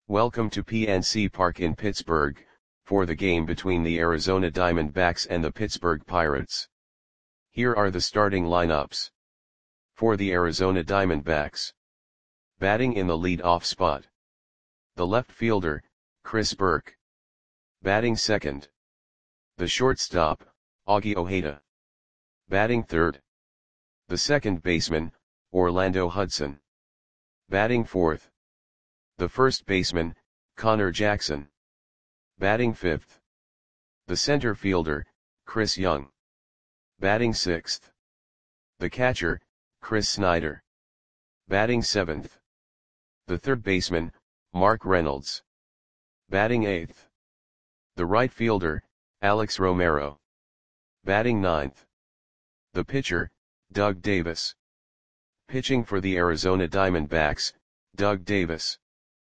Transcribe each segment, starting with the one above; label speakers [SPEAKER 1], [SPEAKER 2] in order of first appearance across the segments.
[SPEAKER 1] Welcome to PNC Park in Pittsburgh, for the game between the Arizona Diamondbacks and the Pittsburgh Pirates. Here are the starting lineups. For the Arizona Diamondbacks. Batting in the lead-off spot. The left fielder, Chris Burke. Batting second. The shortstop, Augie Ojeda. Batting third. The second baseman, Orlando Hudson. Batting fourth. The first baseman, Connor Jackson. Batting fifth. The center fielder, Chris Young. Batting sixth. The catcher, Chris Snyder. Batting seventh. The third baseman, Mark Reynolds. Batting eighth. The right fielder, Alex Romero. Batting ninth. The pitcher, Doug Davis. Pitching for the Arizona Diamondbacks, Doug Davis.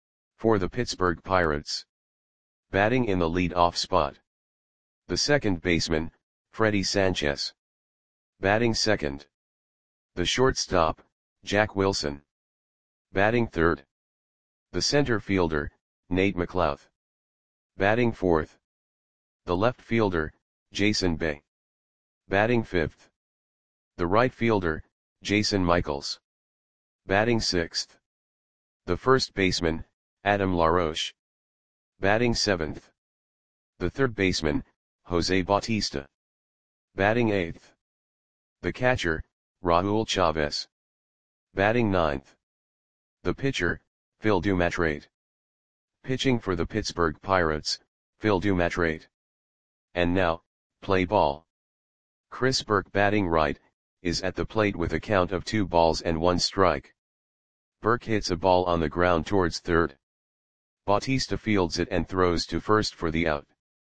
[SPEAKER 1] For the Pittsburgh Pirates. Batting in the lead-off spot. The second baseman, Freddie Sanchez. Batting second. The shortstop, Jack Wilson. Batting third. The center fielder, Nate McLouth. Batting fourth. The left fielder, Jason Bay. Batting fifth. The right fielder, Jason Michaels. Batting sixth. The first baseman, Adam LaRoche. Batting seventh. The third baseman, Jose Bautista. Batting eighth. The catcher, Raul Chavez. Batting ninth. The pitcher, Phil Dumatrate. Pitching for the Pittsburgh Pirates, Phil Dumatrate. And now, play ball. Chris Burke batting right, is at the plate with a count of 2 balls and 1 strike. Burke hits a ball on the ground towards third. Bautista fields it and throws to first for the out.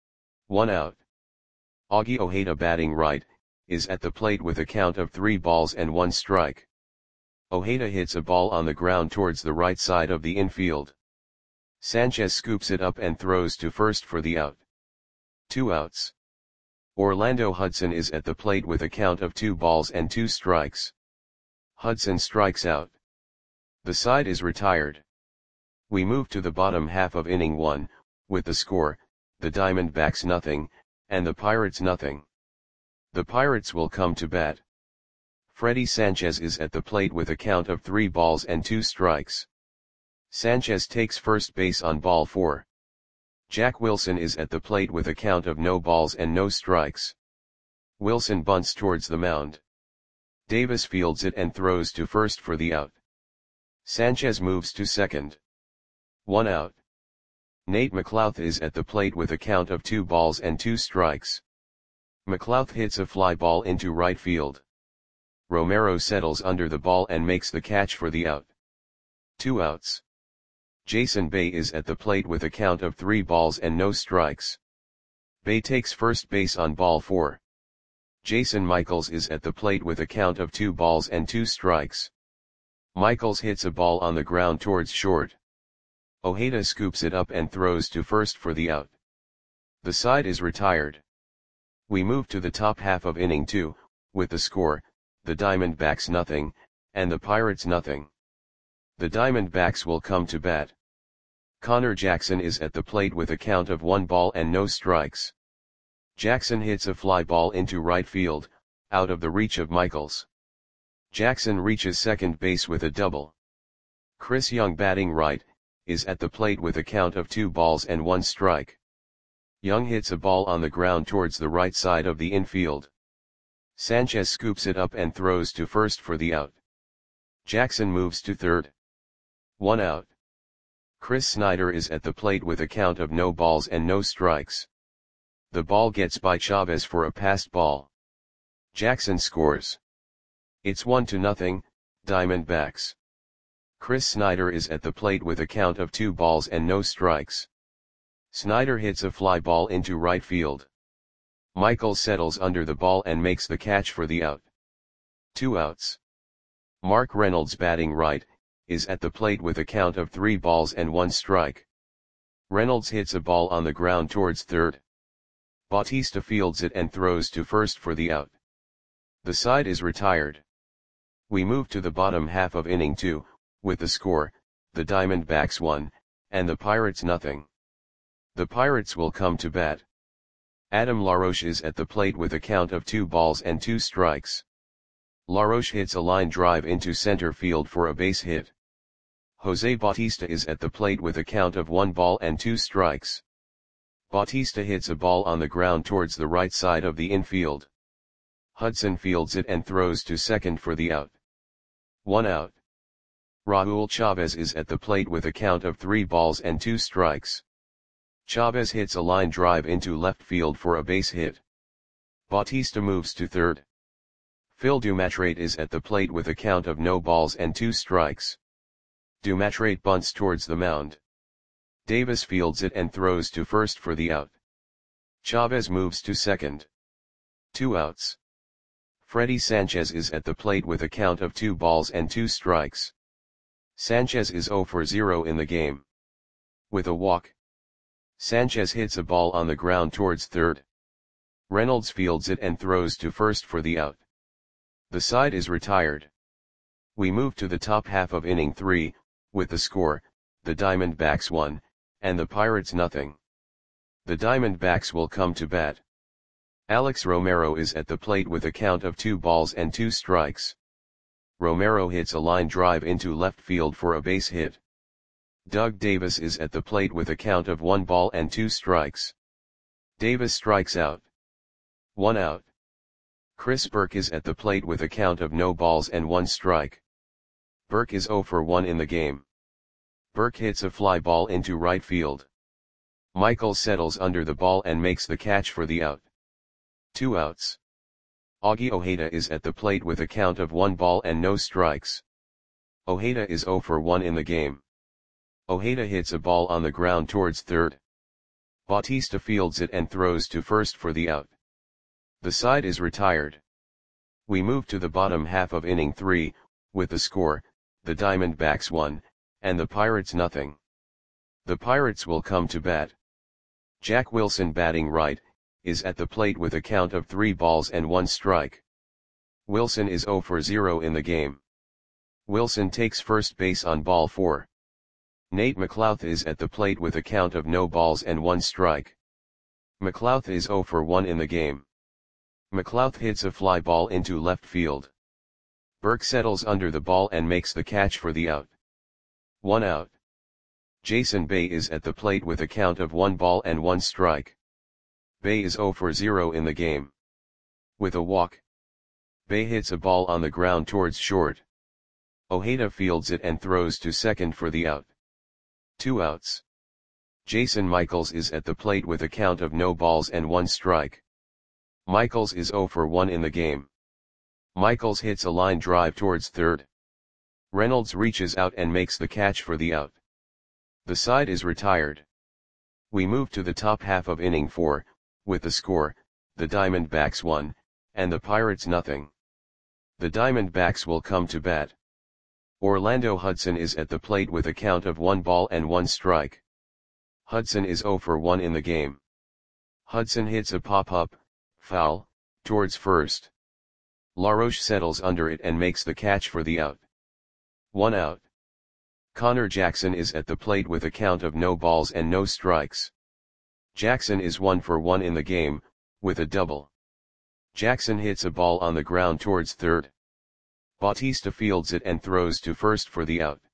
[SPEAKER 1] 1 out. Augie Ojeda batting right, is at the plate with a count of 3 balls and 1 strike. Ojeda hits a ball on the ground towards the right side of the infield. Sanchez scoops it up and throws to first for the out. 2 outs. Orlando Hudson is at the plate with a count of 2 balls and 2 strikes. Hudson strikes out. The side is retired. We move to the bottom half of inning 1, with the score, the Diamondbacks nothing, and the Pirates nothing. The Pirates will come to bat. Freddie Sanchez is at the plate with a count of 3 balls and 2 strikes. Sanchez takes first base on ball 4. Jack Wilson is at the plate with a count of no balls and no strikes. Wilson bunts towards the mound. Davis fields it and throws to first for the out. Sanchez moves to second. 1 out. Nate McLouth is at the plate with a count of 2 balls and 2 strikes. McLouth hits a fly ball into right field. Romero settles under the ball and makes the catch for the out. 2 outs. Jason Bay is at the plate with a count of 3 balls and no strikes. Bay takes first base on ball 4. Jason Michaels is at the plate with a count of 2 balls and 2 strikes. Michaels hits a ball on the ground towards short. Ojeda scoops it up and throws to first for the out. The side is retired. We move to the top half of inning 2, with the score, the Diamondbacks nothing, and the Pirates nothing. The Diamondbacks will come to bat. Connor Jackson is at the plate with a count of 1 ball and no strikes. Jackson hits a fly ball into right field, out of the reach of Michaels. Jackson reaches second base with a double. Chris Young batting right, is at the plate with a count of 2 balls and 1 strike. Young hits a ball on the ground towards the right side of the infield. Sanchez scoops it up and throws to first for the out. Jackson moves to third. 1 out. Chris Snyder is at the plate with a count of no balls and no strikes. The ball gets by Chavez for a passed ball. Jackson scores. It's 1-0, Diamondbacks. Chris Snyder is at the plate with a count of 2 balls and no strikes. Snyder hits a fly ball into right field. Michaels settles under the ball and makes the catch for the out. 2 outs. Mark Reynolds batting right, is at the plate with a count of 3 balls and 1 strike. Reynolds hits a ball on the ground towards third. Bautista fields it and throws to first for the out. The side is retired. We move to the bottom half of inning 2, with the score, the Diamondbacks 1, and the Pirates nothing. The Pirates will come to bat. Adam LaRoche is at the plate with a count of 2 balls and 2 strikes. LaRoche hits a line drive into center field for a base hit. Jose Bautista is at the plate with a count of 1 ball and 2 strikes. Bautista hits a ball on the ground towards the right side of the infield. Hudson fields it and throws to second for the out. 1 out. Raul Chavez is at the plate with a count of 3 balls and 2 strikes. Chavez hits a line drive into left field for a base hit. Bautista moves to third. Phil Dumatrate is at the plate with a count of no balls and 2 strikes. Dumatrate bunts towards the mound. Davis fields it and throws to first for the out. Chavez moves to second. 2 outs. Freddy Sanchez is at the plate with a count of 2 balls and 2 strikes. Sanchez is 0 for 0 in the game. With a walk, Sanchez hits a ball on the ground towards third. Reynolds fields it and throws to first for the out. The side is retired. We move to the top half of inning 3, with the score, the Diamondbacks 1, and the Pirates nothing. The Diamondbacks will come to bat. Alex Romero is at the plate with a count of 2 balls and 2 strikes. Romero hits a line drive into left field for a base hit. Doug Davis is at the plate with a count of 1 ball and 2 strikes. Davis strikes out. 1 out. Chris Burke is at the plate with a count of no balls and 1 strike. Burke is 0 for 1 in the game. Burke hits a fly ball into right field. Michaels settles under the ball and makes the catch for the out. 2 outs. Augie Ojeda is at the plate with a count of 1 ball and no strikes. Ojeda is 0 for 1 in the game. Ojeda hits a ball on the ground towards third. Bautista fields it and throws to first for the out. The side is retired. We move to the bottom half of inning 3, with the score, the Diamondbacks 1, and the Pirates nothing. The Pirates will come to bat. Jack Wilson batting right, is at the plate with a count of 3 balls and 1 strike. Wilson is 0 for 0 in the game. Wilson takes first base on ball 4. Nate McLouth is at the plate with a count of no balls and 1 strike. McLouth is 0 for 1 in the game. McLouth hits a fly ball into left field. Burke settles under the ball and makes the catch for the out. 1 out. Jason Bay is at the plate with a count of 1 ball and 1 strike. Bay is 0 for 0 in the game. With a walk, Bay hits a ball on the ground towards short. Ojeda fields it and throws to second for the out. 2 outs. Jason Michaels is at the plate with a count of no balls and 1 strike. Michaels is 0 for 1 in the game. Michaels hits a line drive towards third. Reynolds reaches out and makes the catch for the out. The side is retired. We move to the top half of inning 4, with the score, the Diamondbacks 1, and the Pirates nothing. The Diamondbacks will come to bat. Orlando Hudson is at the plate with a count of 1 ball and 1 strike. Hudson is 0 for 1 in the game. Hudson hits a pop-up, foul, towards first. LaRoche settles under it and makes the catch for the out. 1 out. Connor Jackson is at the plate with a count of no balls and no strikes. Jackson is 1 for 1 in the game, with a double. Jackson hits a ball on the ground towards third. Bautista fields it and throws to first for the out.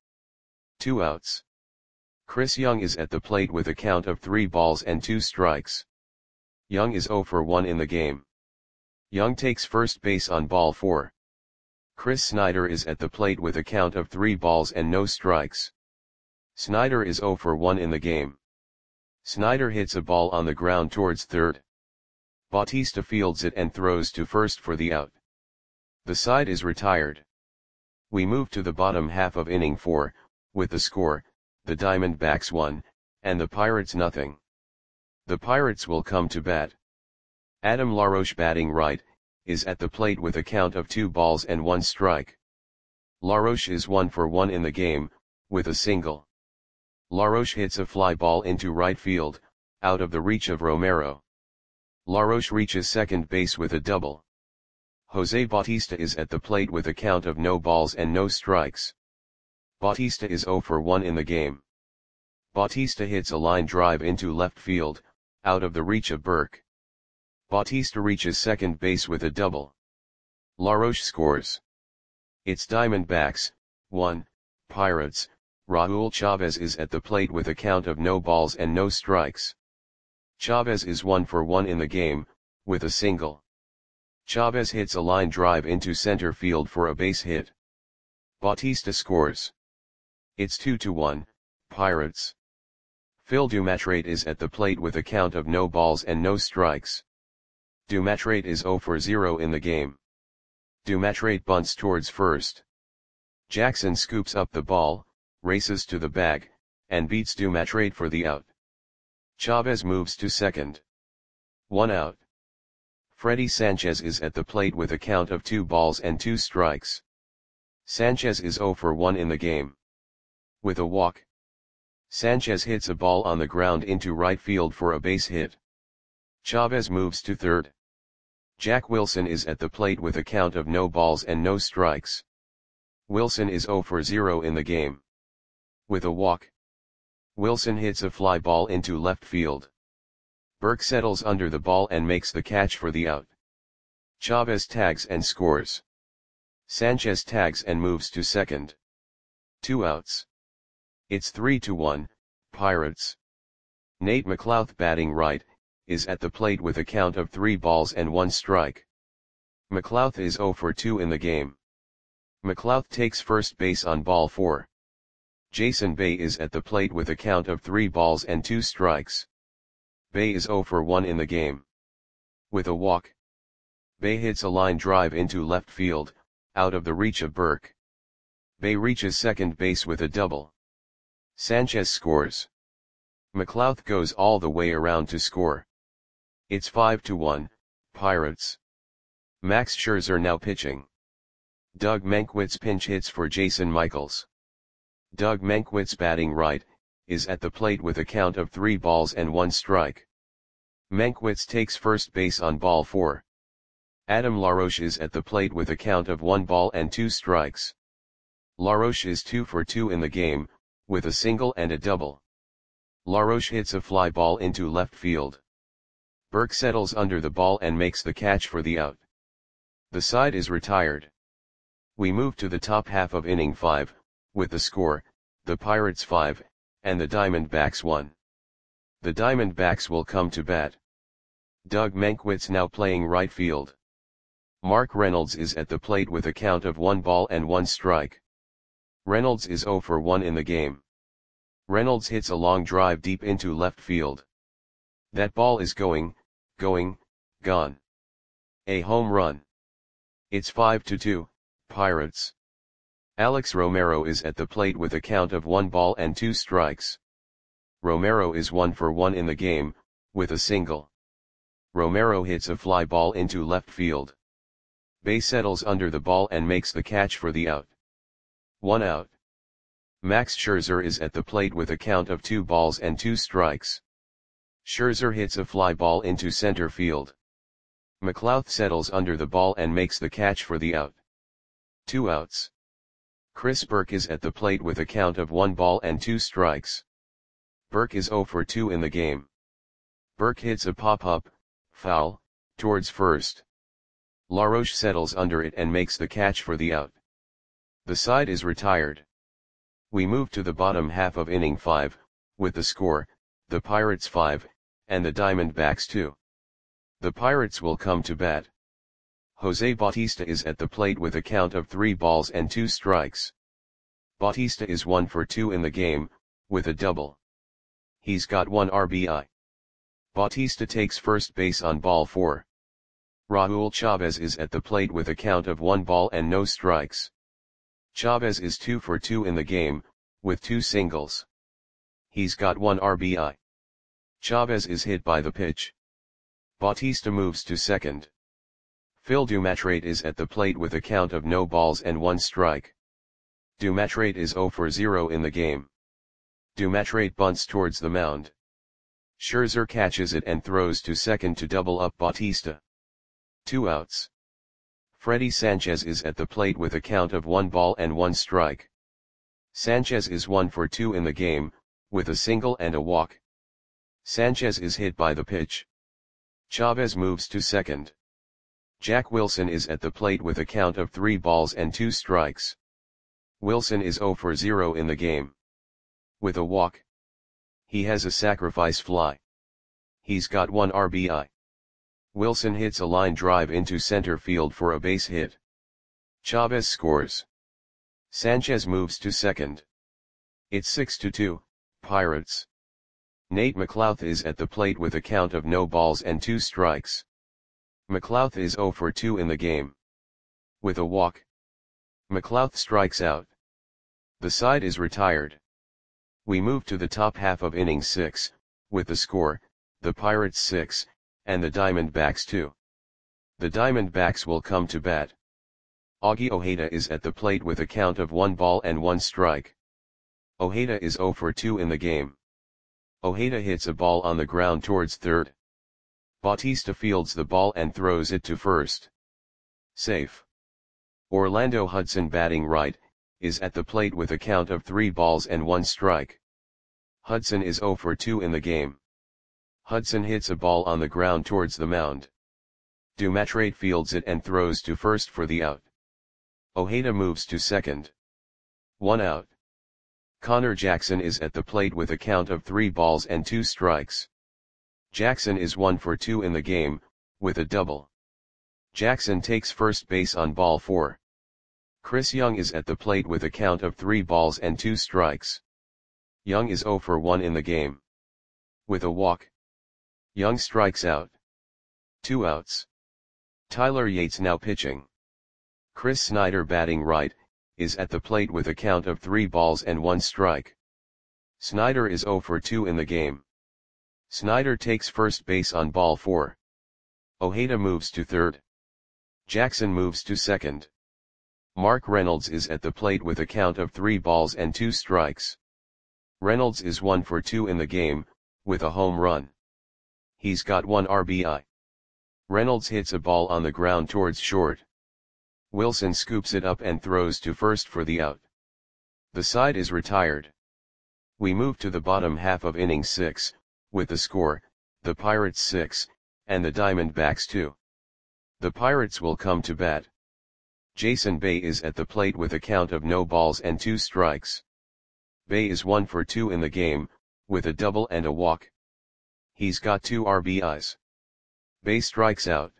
[SPEAKER 1] 2 outs. Chris Young is at the plate with a count of 3 balls and 2 strikes. Young is 0 for 1 in the game. Young takes first base on ball 4. Chris Snyder is at the plate with a count of 3 balls and no strikes. Snyder is 0 for 1 in the game. Snyder hits a ball on the ground towards third. Bautista fields it and throws to first for the out. The side is retired. We move to the bottom half of inning 4, with the score, the Diamondbacks 1, and the Pirates nothing. The Pirates will come to bat. Adam LaRoche batting right, is at the plate with a count of 2 balls and 1 strike. LaRoche is 1 for 1 in the game, with a single. LaRoche hits a fly ball into right field, out of the reach of Romero. LaRoche reaches second base with a double. Jose Bautista is at the plate with a count of no balls and no strikes. Bautista is 0 for 1 in the game. Bautista hits a line drive into left field, out of the reach of Burke. Bautista reaches second base with a double. LaRoche scores. It's Diamondbacks, 1, Pirates. Raul Chavez is at the plate with a count of no balls and no strikes. Chavez is 1 for 1 in the game, with a single. Chavez hits a line drive into center field for a base hit. Bautista scores. It's 2-1, Pirates. Phil Dumatrate is at the plate with a count of no balls and no strikes. Dumatrate is 0 for 0 in the game. Dumatrate bunts towards first. Jackson scoops up the ball, races to the bag, and beats Dumatrate for the out. Chavez moves to second. 1 out. Freddy Sanchez is at the plate with a count of 2 balls and 2 strikes. Sanchez is 0 for 1 in the game. With a walk, Sanchez hits a ball on the ground into right field for a base hit. Chavez moves to third. Jack Wilson is at the plate with a count of no balls and no strikes. Wilson is 0 for 0 in the game. With a walk, Wilson hits a fly ball into left field. Burke settles under the ball and makes the catch for the out. Chavez tags and scores. Sanchez tags and moves to second. 2 outs. It's 3-1, Pirates. Nate McLouth, batting right, is at the plate with a count of 3 balls and 1 strike. McLouth is 0 for 2 in the game. McLouth takes first base on ball 4. Jason Bay is at the plate with a count of 3 balls and 2 strikes. Bay is 0 for 1 in the game. With a walk, Bay hits a line drive into left field, out of the reach of Burke. Bay reaches second base with a double. Sanchez scores. McLouth goes all the way around to score. It's 5-1, Pirates. Max Scherzer now pitching. Doug Mankiewicz pinch hits for Jason Michaels. Doug Mankiewicz, batting right, is at the plate with a count of 3 balls and 1 strike. Mankiewicz takes first base on ball 4. Adam LaRoche is at the plate with a count of 1 ball and 2 strikes. LaRoche is 2 for 2 in the game, with a single and a double. LaRoche hits a fly ball into left field. Burke settles under the ball and makes the catch for the out. The side is retired. We move to the top half of inning 5, with the score, the Pirates 5, and the Diamondbacks 1. The Diamondbacks will come to bat. Doug Mankiewicz now playing right field. Mark Reynolds is at the plate with a count of 1 ball and 1 strike. Reynolds is 0 for 1 in the game. Reynolds hits a long drive deep into left field. That ball is gone. A home run. It's 5-2, Pirates. Alex Romero is at the plate with a count of 1 ball and 2 strikes. Romero is 1 for 1 in the game, with a single. Romero hits a fly ball into left field. Bay settles under the ball and makes the catch for the out. 1 out. Max Scherzer is at the plate with a count of 2 balls and 2 strikes. Scherzer hits a fly ball into center field. McLouth settles under the ball and makes the catch for the out. 2 outs. Chris Burke is at the plate with a count of 1 ball and 2 strikes. Burke is 0 for 2 in the game. Burke hits a pop-up, foul, towards first. LaRoche settles under it and makes the catch for the out. The side is retired. We move to the bottom half of inning 5, with the score, the Pirates 5, and the Diamondbacks 2. The Pirates will come to bat. Jose Bautista is at the plate with a count of 3 balls and 2 strikes. Bautista is 1 for 2 in the game, with a double. He's got 1 RBI. Bautista takes first base on ball 4. Raul Chavez is at the plate with a count of 1 ball and no strikes. Chavez is 2 for 2 in the game, with 2 singles. He's got 1 RBI. Chavez is hit by the pitch. Bautista moves to second. Phil Dumatrate is at the plate with a count of no balls and 1 strike. Dumatrate is 0 for 0 in the game. Dumatrate bunts towards the mound. Scherzer catches it and throws to second to double up Bautista. 2 outs. Freddy Sanchez is at the plate with a count of 1 ball and 1 strike. Sanchez is 1 for 2 in the game, with a single and a walk. Sanchez is hit by the pitch. Chavez moves to second. Jack Wilson is at the plate with a count of 3 balls and 2 strikes. Wilson is 0 for 0 in the game. With a walk. He has a sacrifice fly. He's got 1 RBI. Wilson hits a line drive into center field for a base hit. Chavez scores. Sanchez moves to second. It's 6-2, Pirates. Nate McLouth is at the plate with a count of no balls and 2 strikes. McLouth is 0 for 2 in the game. With a walk. McLouth strikes out. The side is retired. We move to the top half of inning 6, with the score, the Pirates 6, and the Diamondbacks 2. The Diamondbacks will come to bat. Augie Ojeda is at the plate with a count of 1 ball and 1 strike. Ojeda is 0 for 2 in the game. Ojeda hits a ball on the ground towards third. Bautista fields the ball and throws it to first. Safe. Orlando Hudson, batting right, is at the plate with a count of 3 balls and 1 strike. Hudson is 0 for 2 in the game. Hudson hits a ball on the ground towards the mound. Dumatrate fields it and throws to first for the out. Ojeda moves to second. 1 out. Connor Jackson is at the plate with a count of 3 balls and 2 strikes. Jackson is 1 for 2 in the game, with a double. Jackson takes first base on ball 4. Chris Young is at the plate with a count of 3 balls and 2 strikes. Young is 0 for 1 in the game. With a walk. Young strikes out. 2 outs. Tyler Yates now pitching. Chris Snyder, batting right, is at the plate with a count of 3 balls and 1 strike. Snyder is 0 for 2 in the game. Snyder takes first base on ball 4. Ojeda moves to third. Jackson moves to second. Mark Reynolds is at the plate with a count of 3 balls and 2 strikes. Reynolds is 1 for 2 in the game, with a home run. He's got 1 RBI. Reynolds hits a ball on the ground towards short. Wilson scoops it up and throws to first for the out. The side is retired. We move to the bottom half of inning 6, with the score, the Pirates 6, and the Diamondbacks 2. The Pirates will come to bat. Jason Bay is at the plate with a count of no balls and 2 strikes. Bay is 1 for 2 in the game, with a double and a walk. He's got 2 RBIs. Bay strikes out.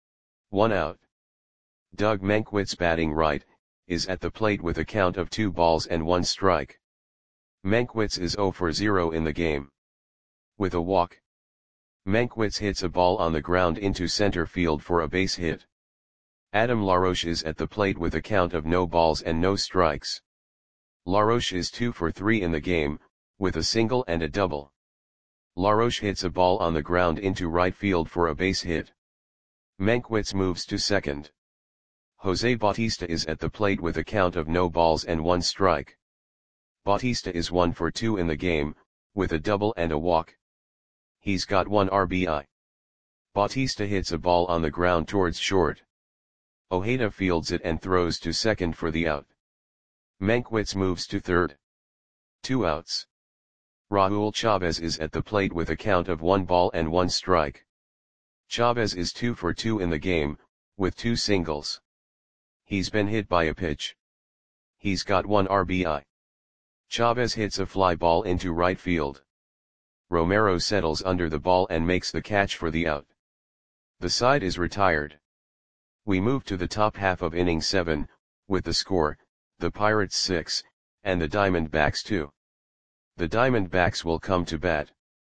[SPEAKER 1] 1 out. Doug Mankiewicz, batting right, is at the plate with a count of 2 balls and 1 strike. Mankiewicz is 0 for 0 in the game. With a walk. Mankiewicz hits a ball on the ground into center field for a base hit. Adam LaRoche is at the plate with a count of no balls and no strikes. LaRoche is 2 for 3 in the game, with a single and a double. LaRoche hits a ball on the ground into right field for a base hit. Mankiewicz moves to second. Jose Bautista is at the plate with a count of no balls and 1 strike. Bautista is 1 for 2 in the game, with a double and a walk. He's got 1 RBI. Bautista hits a ball on the ground towards short. Ojeda fields it and throws to second for the out. Mankiewicz moves to third. 2 outs. Raul Chavez is at the plate with a count of 1 ball and 1 strike. Chavez is 2 for 2 in the game, with 2 singles. He's been hit by a pitch. He's got 1 RBI. Chavez hits a fly ball into right field. Romero settles under the ball and makes the catch for the out. The side is retired. We move to the top half of inning 7, with the score, the Pirates 6, and the Diamondbacks 2. The Diamondbacks will come to bat.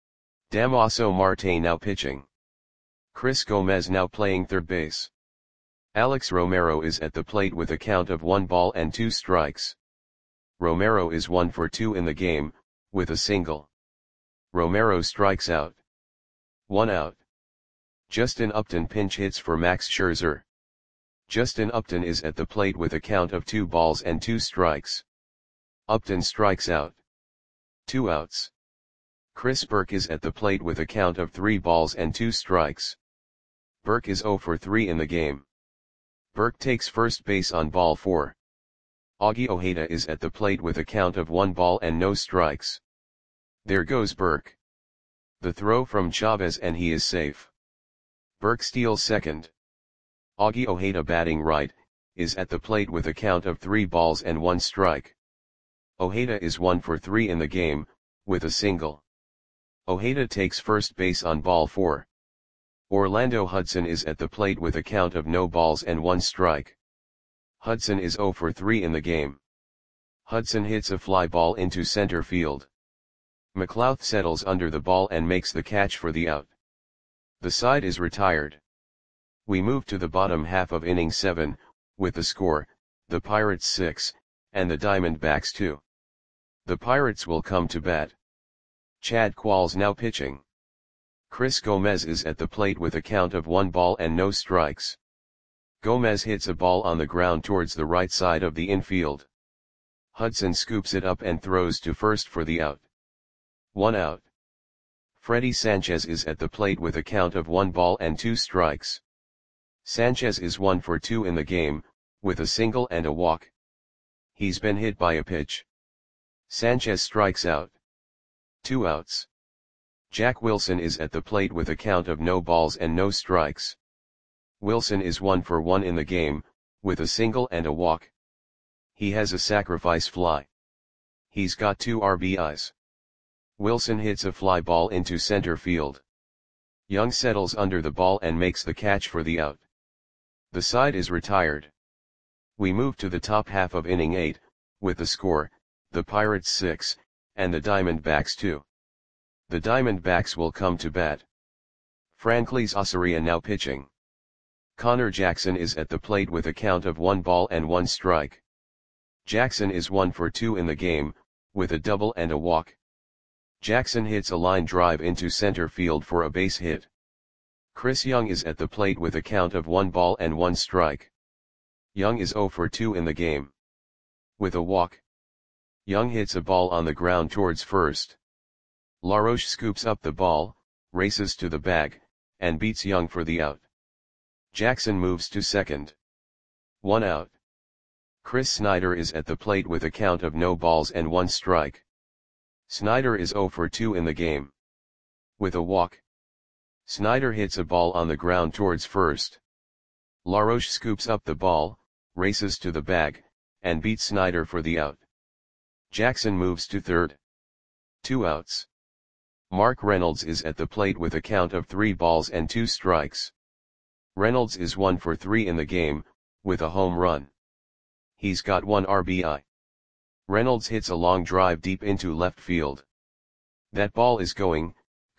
[SPEAKER 1] Damaso Marte now pitching. Chris Gomez now playing third base. Alex Romero is at the plate with a count of 1 ball and 2 strikes. Romero is 1 for 2 in the game, with a single. Romero strikes out. 1 out. Justin Upton pinch hits for Max Scherzer. Justin Upton is at the plate with a count of 2 balls and 2 strikes. Upton strikes out. 2 outs. Chris Burke is at the plate with a count of 3 balls and 2 strikes. Burke is 0 for 3 in the game. Burke takes first base on ball 4. Augie Ojeda is at the plate with a count of 1 ball and no strikes. There goes Burke. The throw from Chavez and he is safe. Burke steals second. Augie Ojeda batting right, is at the plate with a count of 3 balls and 1 strike. Ojeda is 1 for 3 in the game, with a single. Ojeda takes first base on ball 4. Orlando Hudson is at the plate with a count of no balls and 1 strike. Hudson is 0 for 3 in the game. Hudson hits a fly ball into center field. McLouth settles under the ball and makes the catch for the out. The side is retired. We move to the bottom half of inning 7, with the score, the Pirates 6, and the Diamondbacks 2. The Pirates will come to bat. Chad Qualls now pitching. Chris Gomez is at the plate with a count of 1 ball and no strikes. Gomez hits a ball on the ground towards the right side of the infield. Hudson scoops it up and throws to first for the out. 1 out. Freddie Sanchez is at the plate with a count of 1 ball and 2 strikes. Sanchez is 1 for 2 in the game, with a single and a walk. He's been hit by a pitch. Sanchez strikes out. 2 outs. Jack Wilson is at the plate with a count of no balls and no strikes. Wilson is 1 for 1 in the game, with a single and a walk. He has a sacrifice fly. He's got 2 RBIs. Wilson hits a fly ball into center field. Young settles under the ball and makes the catch for the out. The side is retired. We move to the top half of inning 8, with the score, the Pirates 6, and the Diamondbacks 2. The Diamondbacks will come to bat. Franklys Osorio now pitching. Connor Jackson is at the plate with a count of 1 ball and 1 strike. Jackson is 1 for 2 in the game, with a double and a walk. Jackson hits a line drive into center field for a base hit. Chris Young is at the plate with a count of 1 ball and 1 strike. Young is 0 for 2 in the game. With a walk. Young hits a ball on the ground towards first. LaRoche scoops up the ball, races to the bag, and beats Young for the out. Jackson moves to second. 1 out. Chris Snyder is at the plate with a count of no balls and 1 strike. Snyder is 0 for 2 in the game. With a walk. Snyder hits a ball on the ground towards first. LaRoche scoops up the ball, races to the bag, and beats Snyder for the out. Jackson moves to third. 2 outs. Mark Reynolds is at the plate with a count of 3 balls and 2 strikes. Reynolds is 1 for 3 in the game, with a home run. He's got 1 RBI. Reynolds hits a long drive deep into left field. That ball is going,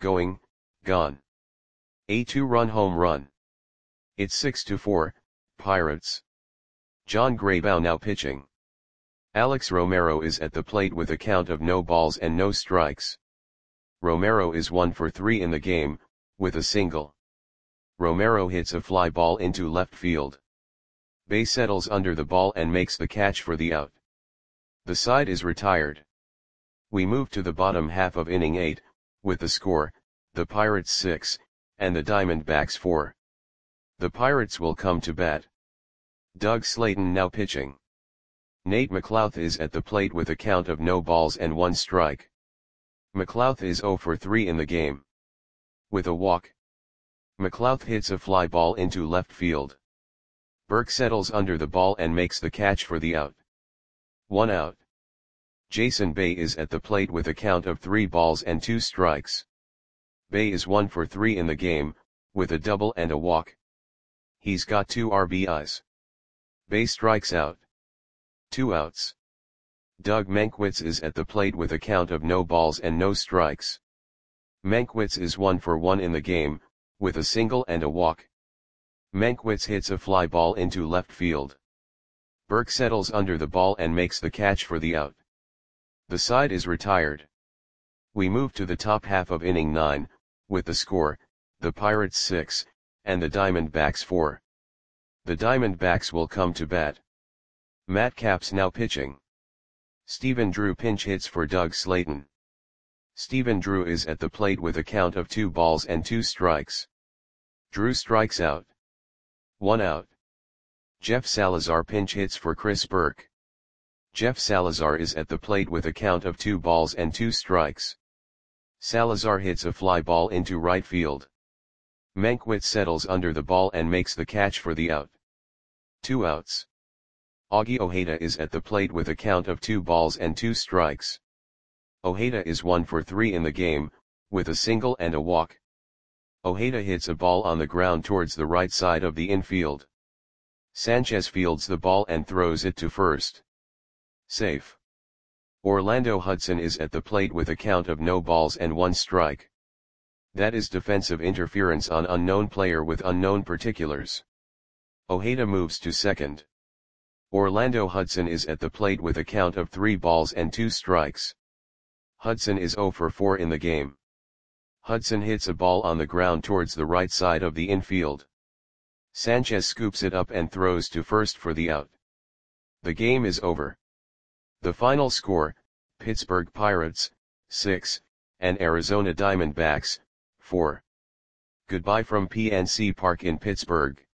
[SPEAKER 1] gone. A 2-run home run. It's 6-4, Pirates. John Graybow now pitching. Alex Romero is at the plate with a count of no balls and no strikes. Romero is 1 for 3 in the game, with a single. Romero hits a fly ball into left field. Bay settles under the ball and makes the catch for the out. The side is retired. We move to the bottom half of inning 8, with the score, the Pirates 6, and the Diamondbacks 4. The Pirates will come to bat. Doug Slayton now pitching. Nate McLouth is at the plate with a count of no balls and 1 strike. McLouth is 0 for 3 in the game. With a walk. McLouth hits a fly ball into left field. Burke settles under the ball and makes the catch for the out. 1 out. Jason Bay is at the plate with a count of 3 balls and 2 strikes. Bay is 1 for 3 in the game, with a double and a walk. He's got 2 RBIs. Bay strikes out. 2 outs. Doug Mankiewicz is at the plate with a count of no balls and no strikes. Mankiewicz is 1 for 1 in the game, with a single and a walk. Mankiewicz hits a fly ball into left field. Burke settles under the ball and makes the catch for the out. The side is retired. We move to the top half of inning 9, with the score, the Pirates 6, and the Diamondbacks 4. The Diamondbacks will come to bat. Matt Capps now pitching. Stephen Drew pinch hits for Doug Slayton. Stephen Drew is at the plate with a count of 2 balls and 2 strikes. Drew strikes out. 1 out. Jeff Salazar pinch hits for Chris Burke. Jeff Salazar is at the plate with a count of 2 balls and 2 strikes. Salazar hits a fly ball into right field. Mankiewicz settles under the ball and makes the catch for the out. 2 outs. Augie Ojeda is at the plate with a count of 2 balls and 2 strikes. Ojeda is 1 for 3 in the game, with a single and a walk. Ojeda hits a ball on the ground towards the right side of the infield. Sanchez fields the ball and throws it to first. Safe. Orlando Hudson is at the plate with a count of no balls and 1 strike. That is defensive interference on unknown player with unknown particulars. Ojeda moves to second. Orlando Hudson is at the plate with a count of 3 balls and 2 strikes. Hudson is 0 for 4 in the game. Hudson hits a ball on the ground towards the right side of the infield. Sanchez scoops it up and throws to first for the out. The game is over. The final score, Pittsburgh Pirates, 6, and Arizona Diamondbacks, 4. Goodbye from PNC Park in Pittsburgh.